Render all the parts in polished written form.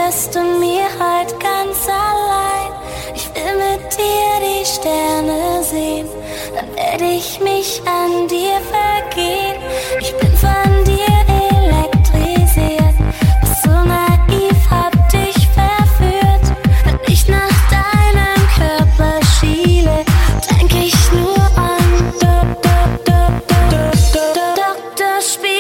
lässt du mir heute ganz allein. Ich will mit dir die Sterne sehen, dann werde ich mich an dir vergehen. Ich bin von dir elektrisiert, bist so naiv, hab dich verführt. Wenn ich nach deinem Körper schiele, denk ich nur an Doktorspiele.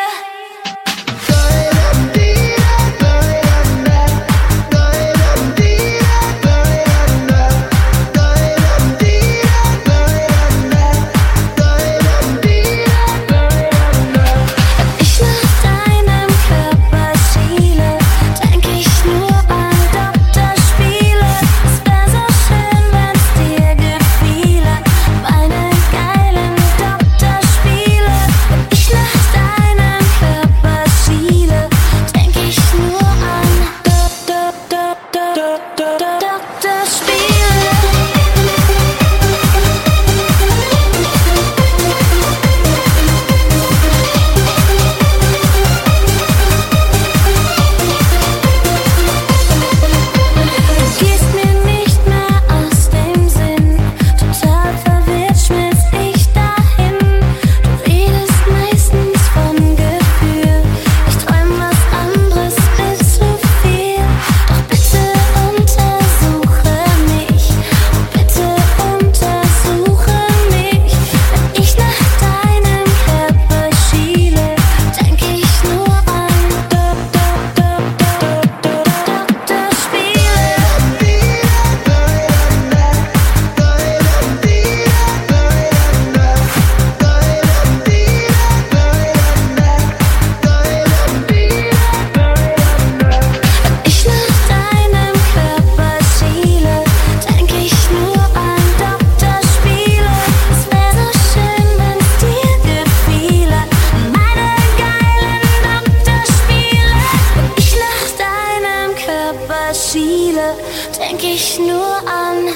Denk ich nur an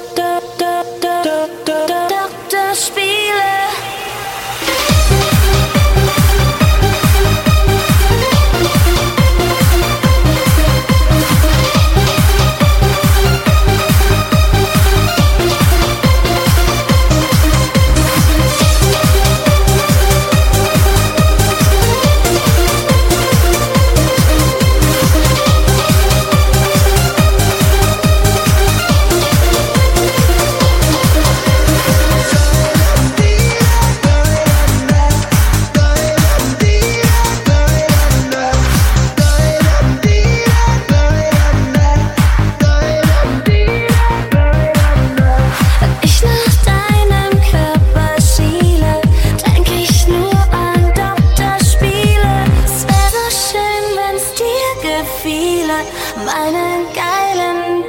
Doktorspiele. Meine geilen